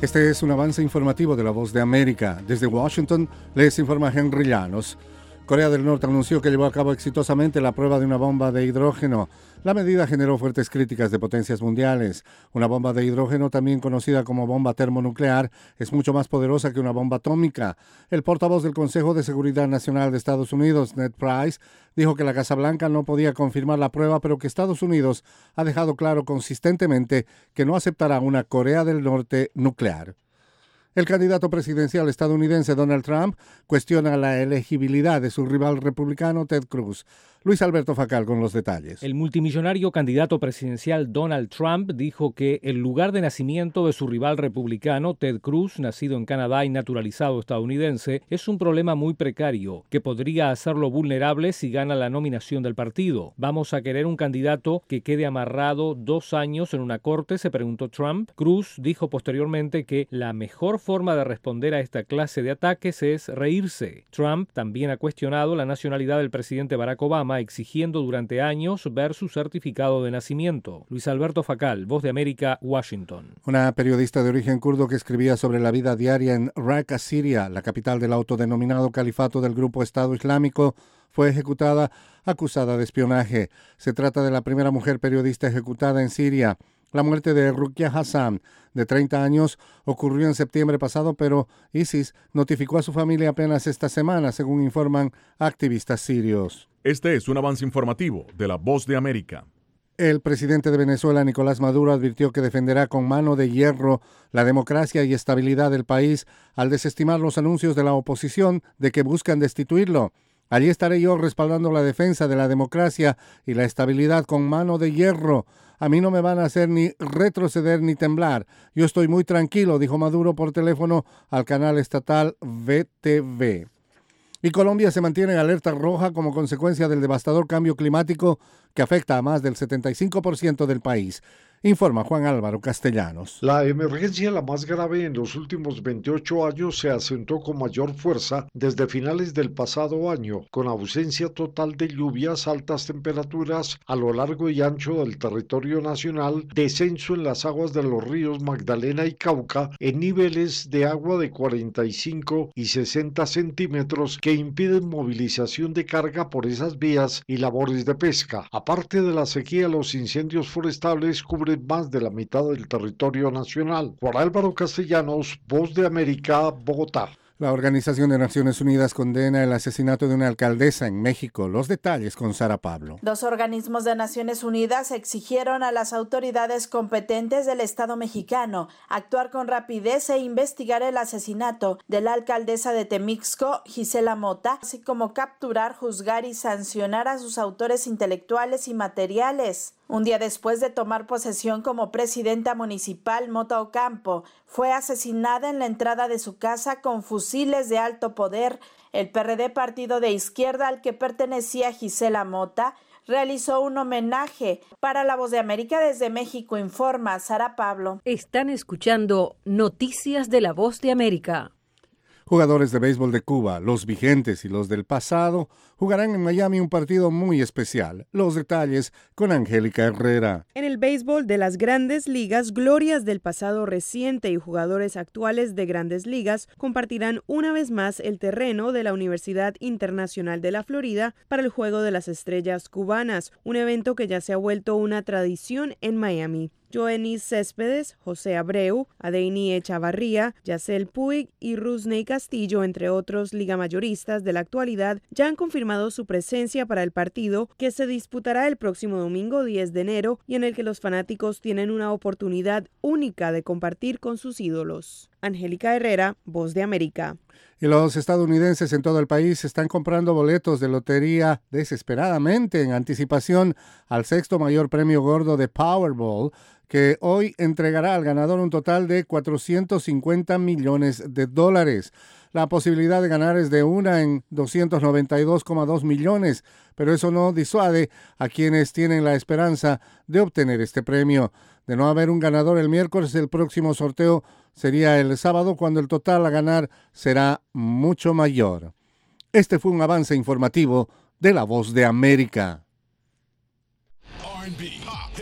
Este es un avance informativo de La Voz de América. Desde Washington les informa Henry Llanos. Corea del Norte anunció que llevó a cabo exitosamente la prueba de una bomba de hidrógeno. La medida generó fuertes críticas de potencias mundiales. Una bomba de hidrógeno, también conocida como bomba termonuclear, es mucho más poderosa que una bomba atómica. El portavoz del Consejo de Seguridad Nacional de Estados Unidos, Ned Price, dijo que la Casa Blanca no podía confirmar la prueba, pero que Estados Unidos ha dejado claro consistentemente que no aceptará una Corea del Norte nuclear. El candidato presidencial estadounidense Donald Trump cuestiona la elegibilidad de su rival republicano Ted Cruz. Luis Alberto Facal con los detalles. El multimillonario candidato presidencial Donald Trump dijo que el lugar de nacimiento de su rival republicano Ted Cruz, nacido en Canadá y naturalizado estadounidense, es un problema muy precario, que podría hacerlo vulnerable si gana la nominación del partido. ¿Vamos a querer un candidato que quede amarrado 2 años en una corte?, se preguntó Trump. Cruz dijo posteriormente que la mejor forma de responder a esta clase de ataques es reírse. Trump también ha cuestionado la nacionalidad del presidente Barack Obama, exigiendo durante años ver su certificado de nacimiento. Luis Alberto Facal, Voz de América, Washington. Una periodista de origen kurdo que escribía sobre la vida diaria en Raqqa, Siria, la capital del autodenominado califato del grupo Estado Islámico, fue ejecutada acusada de espionaje. Se trata de la primera mujer periodista ejecutada en Siria. La muerte de Ruqya Hassan, de 30 años, ocurrió en septiembre pasado, pero ISIS notificó a su familia apenas esta semana, según informan activistas sirios. Este es un avance informativo de La Voz de América. El presidente de Venezuela, Nicolás Maduro, advirtió que defenderá con mano de hierro la democracia y estabilidad del país al desestimar los anuncios de la oposición de que buscan destituirlo. Allí estaré yo respaldando la defensa de la democracia y la estabilidad con mano de hierro. A mí no me van a hacer ni retroceder ni temblar. Yo estoy muy tranquilo, dijo Maduro por teléfono al canal estatal VTV. Y Colombia se mantiene en alerta roja como consecuencia del devastador cambio climático que afecta a más del 75% del país. Informa Juan Álvaro Castellanos. La emergencia, la más grave en los últimos 28 años, se acentuó con mayor fuerza desde finales del pasado año, con ausencia total de lluvias, altas temperaturas a lo largo y ancho del territorio nacional, descenso en las aguas de los ríos Magdalena y Cauca en niveles de agua de 45 y 60 centímetros que impiden movilización de carga por esas vías y labores de pesca. Aparte de la sequía, los incendios forestales cubren más de la mitad del territorio nacional. Juan Álvaro Castellanos, Voz de América, Bogotá. La Organización de Naciones Unidas condena el asesinato de una alcaldesa en México. Los detalles con Sara Pablo. 2 organismos de Naciones Unidas exigieron a las autoridades competentes del Estado mexicano actuar con rapidez e investigar el asesinato de la alcaldesa de Temixco, Gisela Mota, así como capturar, juzgar y sancionar a sus autores intelectuales y materiales. Un día después de tomar posesión como presidenta municipal, Mota Ocampo fue asesinada en la entrada de su casa con fusiles de alto poder. El PRD, partido de izquierda al que pertenecía Gisela Mota, realizó un homenaje. Para La Voz de América, desde México, informa Sara Pablo. Están escuchando Noticias de La Voz de América. Jugadores de béisbol de Cuba, los vigentes y los del pasado, jugarán en Miami un partido muy especial. Los detalles con Angélica Herrera. En el béisbol de las Grandes Ligas, glorias del pasado reciente y jugadores actuales de Grandes Ligas compartirán una vez más el terreno de la Universidad Internacional de la Florida para el Juego de las Estrellas Cubanas, un evento que ya se ha vuelto una tradición en Miami. Joenis Céspedes, José Abreu, Adeini Echavarría, Yacel Puig y Rusney Castillo, entre otros ligamayoristas de la actualidad, ya han confirmado su presencia para el partido que se disputará el próximo domingo 10 de enero y en el que los fanáticos tienen una oportunidad única de compartir con sus ídolos. Angélica Herrera, Voz de América. Y los estadounidenses en todo el país están comprando boletos de lotería desesperadamente en anticipación al 6º mayor premio gordo de Powerball, que hoy entregará al ganador un total de $450 millones. La posibilidad de ganar es de 1 en 292,2 millones, pero eso no disuade a quienes tienen la esperanza de obtener este premio. De no haber un ganador el miércoles, el próximo sorteo sería el sábado, cuando el total a ganar será mucho mayor. Este fue un avance informativo de La Voz de América. R&B,